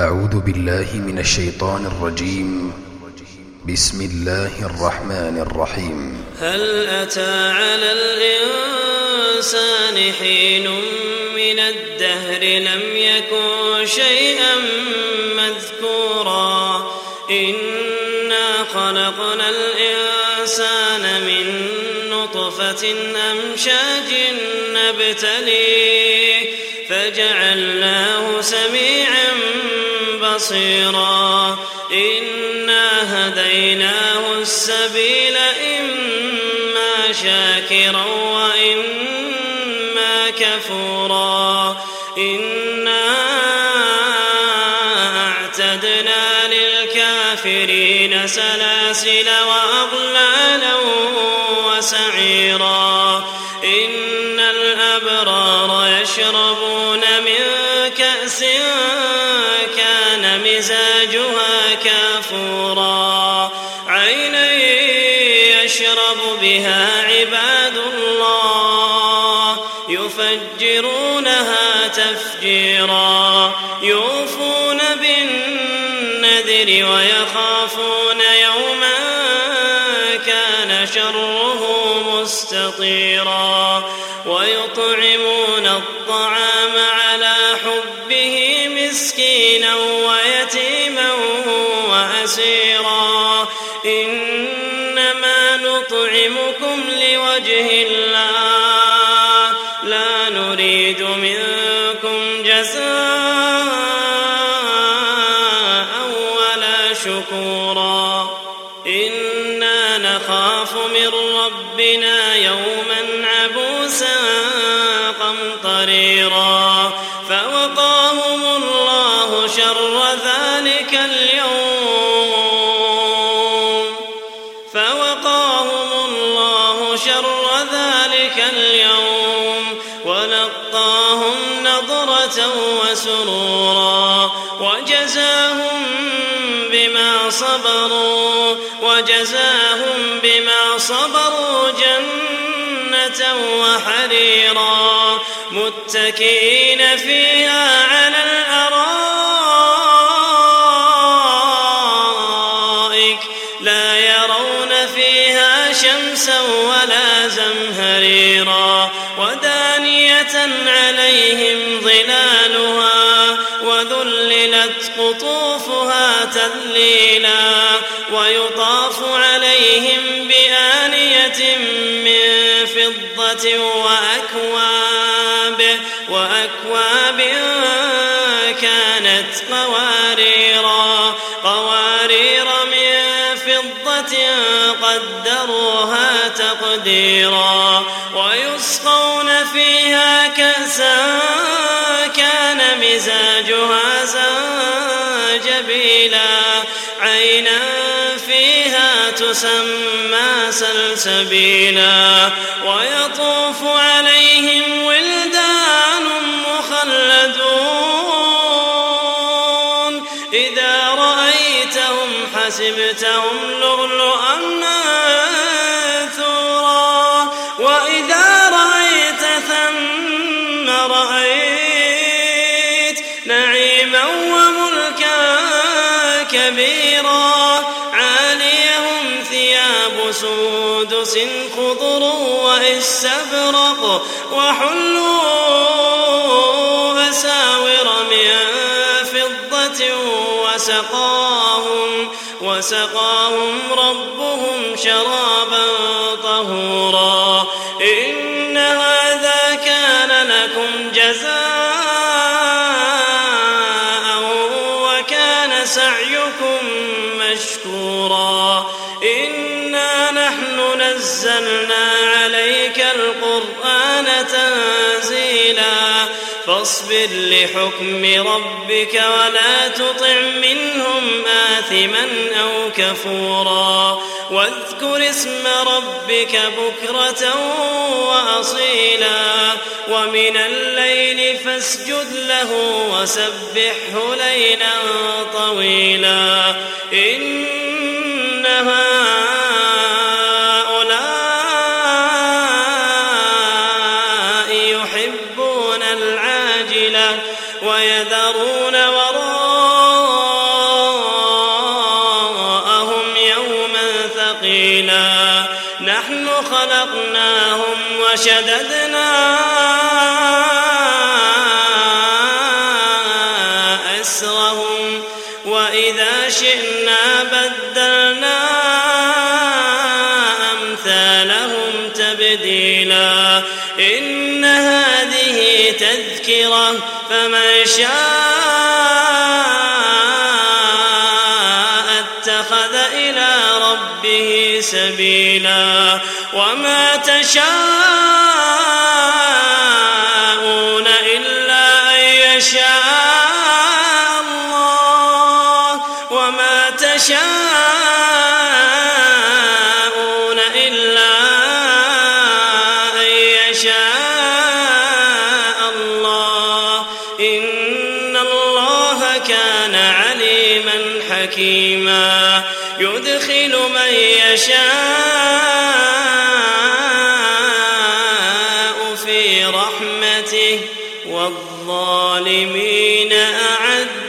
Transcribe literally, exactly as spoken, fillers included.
أعوذ بالله من الشيطان الرجيم. بسم الله الرحمن الرحيم. هل أتى على الإنسان حين من الدهر لم يكن شيئا مذكورا إنا خلقنا الإنسان من نطفة أمشاج نبتليه فجعلناه سميعا بصيرا إنا هديناه السبيل إما شاكرا وإما كفورا إنا أعتدنا للكافرين سلاسل وأغلالا وسعيرا إن الأبرار يشربون من كأس كان مزاجها كافورا عينا يشرب بها عباد الله يفجرونها تفجيرا يوفون بالنذر ويخافون يوما كان شره مستطيرا ويطعمون الطعام على حبه مسكينا ويتيما وأسيرا إنما نطعمكم لوجه الله لا نريد منكم جزاء ولا شكورا إنا نخاف من ربنا يوما عبوسا قمطريرا فوقاهم الله شر ذلك اليوم فوقاهم الله شر ذلك اليوم ولقاهم نضرة وسرورا وجزاهم بما صبروا وجزاهم بما صبروا جنة وحريرا متكئين فيها على الأرائك لا يرون فيها شمسا ولا زمهريرا ودانية عليهم ظلالها وذللت قطوفها تذليلا ويطاف عليهم بآنية من فضة وأكواب وأكواب كانت قواريرا قوارير من فضة قدروها تقديرا ويسقون فيها كأسا كان مزاجها زنجبيلا عينا فيها تسمى سلسبيلا ويطوف عليهم ولدان مخلدون إذا رأيتهم حسبتهم لؤلؤا منثورا وإذا رأيت ثم رأيت نعيما وملكا كبيرا عاليهم ثياب سندس خضر واستبرق وحلوا أساور من فضة وسقاهم وسقاهم ربهم شرابا طهورا إن هذا كان لكم جزاء وكان سعيكم مشكورا إنا نحن نزلنا عليك القرآن تنزيلا فاصبر لحكم ربك ولا تطع منهم آثما أو كفورا واذكر اسم ربك بكرة وأصيلا ومن الليل فاسجد له وسبحه ليلا طويلا إن هؤلاء يحبون العاجلة ويذرون وراءهم ثقيلا نحن خلقناهم وشددنا أسرهم وإذا شئنا بدلنا أمثالهم تبديلا إن هذه تذكرة فمن شاء اتخذ إلى ربه سبيلا وما تشاءون إلا أن يشاء الله وما تشاءون إلا أن يشاء الله إن الله كان عليما حكيما يدخل من يشاء في رحمته والظالمين أعد